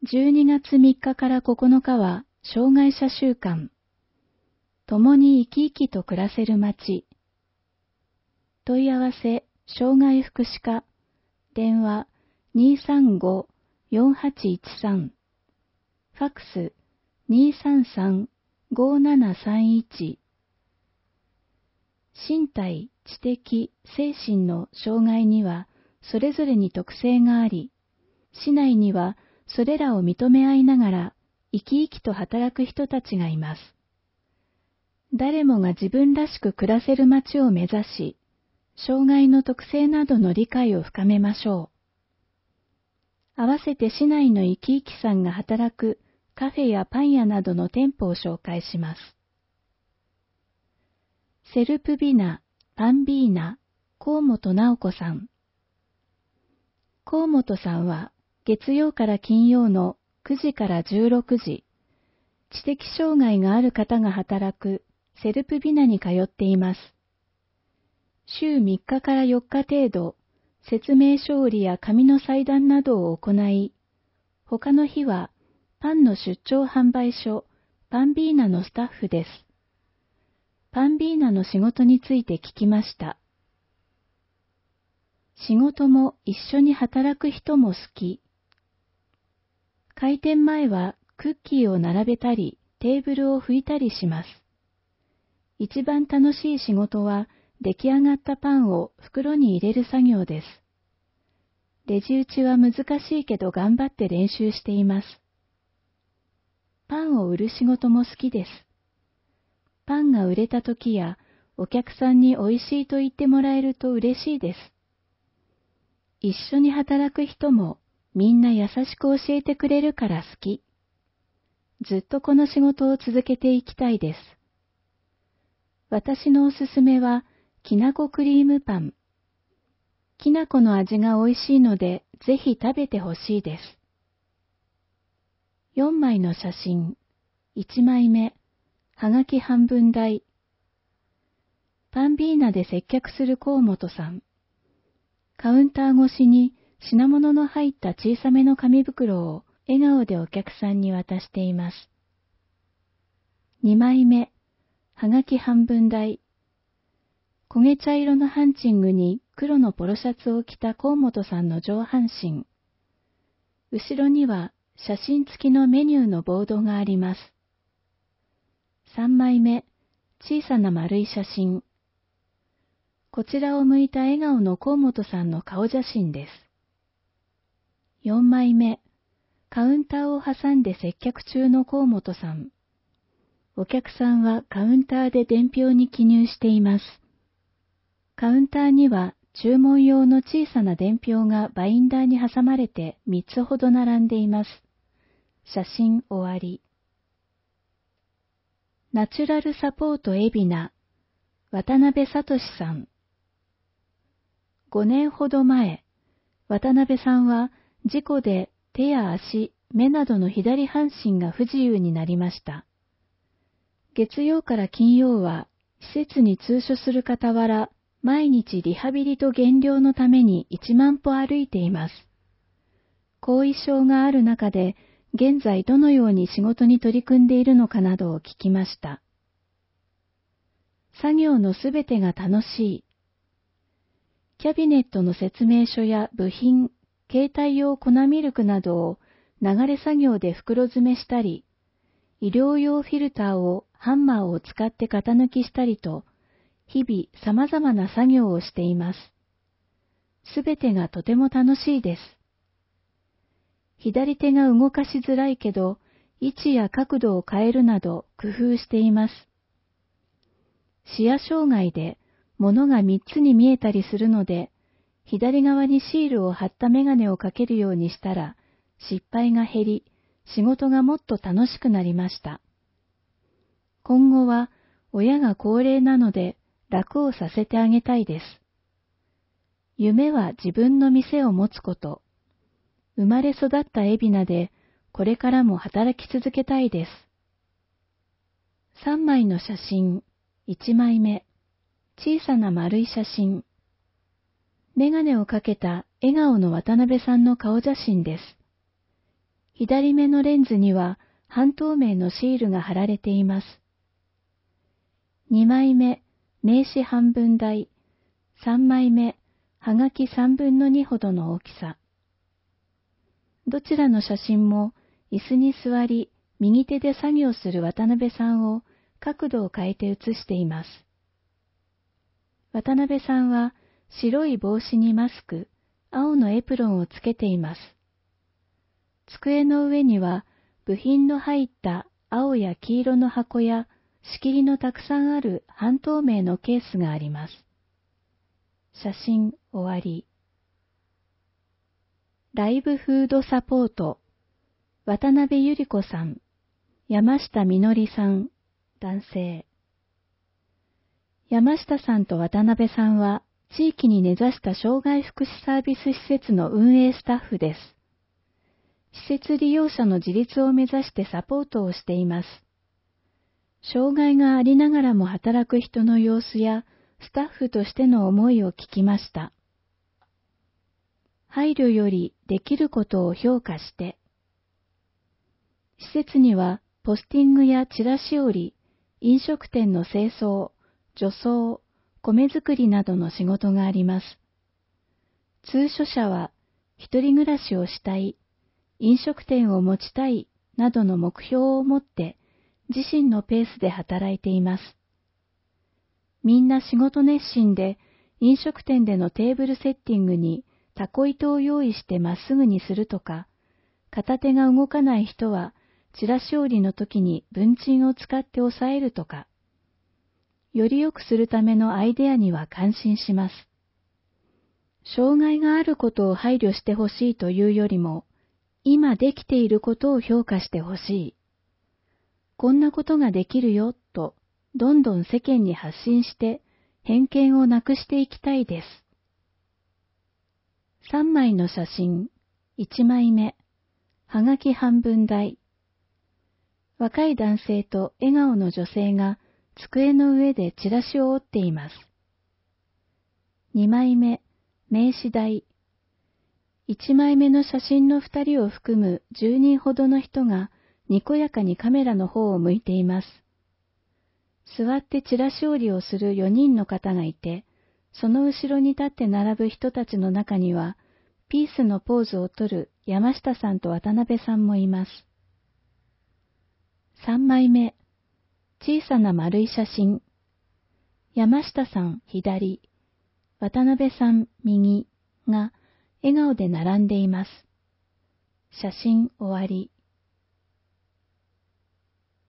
12月3日から9日は障害者週間。共に生き生きと暮らせる街。問い合わせ、障害福祉課。電話、235-4813。ファックス、233-5731。身体、知的、精神の障害にはそれぞれに特性があり、市内にはそれらを認め合いながら生き生きと働く人たちがいます。誰もが自分らしく暮らせる街を目指し、障害の特性などの理解を深めましょう。合わせて市内の生き生きさんが働くカフェやパン屋などの店舗を紹介します。セルプビナ、パンビーナ、河本直子さん。河本さんは月曜から金曜の9時から16時、知的障害がある方が働くセルプビナに通っています。週3日から4日程度、説明書売りや紙の裁断などを行い、他の日はパンの出張販売所、パンビーナのスタッフです。パンビーナの仕事について聞きました。仕事も一緒に働く人も好き。開店前はクッキーを並べたり、テーブルを拭いたりします。一番楽しい仕事は、出来上がったパンを袋に入れる作業です。レジ打ちは難しいけど頑張って練習しています。パンを売る仕事も好きです。パンが売れた時や、お客さんに美味しいと言ってもらえると嬉しいです。一緒に働く人もみんな優しく教えてくれるから好き。ずっとこの仕事を続けていきたいです。私のおすすめは、きなこクリームパン。きなこの味が美味しいので、ぜひ食べてほしいです。4枚の写真。1枚目。はがき半分大。パンビーナで接客する河本さん。カウンター越しに品物の入った小さめの紙袋を笑顔でお客さんに渡しています。2枚目。はがき半分大。焦げ茶色のハンチングに黒のポロシャツを着た河本さんの上半身。後ろには写真付きのメニューのボードがあります。3枚目、小さな丸い写真。こちらを向いた笑顔の河本さんの顔写真です。4枚目、カウンターを挟んで接客中の河本さん。お客さんはカウンターで伝票に記入しています。カウンターには注文用の小さな伝票がバインダーに挟まれて3つほど並んでいます。写真終わり。ナチュラルサポート海老名、渡辺聡さん。5年ほど前、渡辺さんは事故で手や足、目などの左半身が不自由になりました。月曜から金曜は施設に通所する傍ら、毎日リハビリと減量のために1万歩歩いています。後遺症がある中で、現在どのように仕事に取り組んでいるのかなどを聞きました。作業のすべてが楽しい。キャビネットの説明書や部品、携帯用粉ミルクなどを流れ作業で袋詰めしたり、医療用フィルターをハンマーを使って型抜きしたりと、日々様々な作業をしています。すべてがとても楽しいです。左手が動かしづらいけど、位置や角度を変えるなど工夫しています。視野障害で物が3つに見えたりするので、左側にシールを貼ったメガネをかけるようにしたら、失敗が減り、仕事がもっと楽しくなりました。今後は親が高齢なので楽をさせてあげたいです。夢は自分の店を持つこと。生まれ育った海老名でこれからも働き続けたいです。3枚の写真。1枚目。小さな丸い写真。メガネをかけた笑顔の渡辺さんの顔写真です。 左目のレンズには半透明のシールが貼られています。2枚目、名刺半分大。3枚目、はがき3分の2ほどの大きさ。どちらの写真も椅子に座り、右手で作業する渡辺さんを角度を変えて写しています。渡辺さんは白い帽子にマスク、青のエプロンをつけています。机の上には部品の入った青や黄色の箱や仕切りのたくさんある半透明のケースがあります。写真終わり。ライブフードサポート、渡辺ゆり子さん、山下みのりさん、男性。山下さんと渡辺さんは地域に根ざした障害福祉サービス施設の運営スタッフです。施設利用者の自立を目指してサポートをしています。障害がありながらも働く人の様子やスタッフとしての思いを聞きました。配慮よりできることを評価して。施設にはポスティングやチラシ折り、飲食店の清掃、除草、米作りなどの仕事があります。通所者は一人暮らしをしたい、飲食店を持ちたいなどの目標を持って自身のペースで働いています。みんな仕事熱心で飲食店でのテーブルセッティングにタコ糸を用意してまっすぐにするとか、片手が動かない人はチラシ折りの時に文鎮を使って押さえるとか、より良くするためのアイデアには感心します。障害があることを配慮してほしいというよりも、今できていることを評価してほしい。こんなことができるよと、どんどん世間に発信して偏見をなくしていきたいです。3枚の写真、1枚目、はがき半分大。若い男性と笑顔の女性が机の上でチラシを折っています。2枚目、名刺大。1枚目の写真の2人を含む10人ほどの人がにこやかにカメラの方を向いています。座ってチラシ折りをする4人の方がいて、その後ろに立って並ぶ人たちの中には、ピースのポーズをとる山下さんと渡辺さんもいます。3枚目、小さな丸い写真。山下さん左、渡辺さん右が笑顔で並んでいます。写真終わり。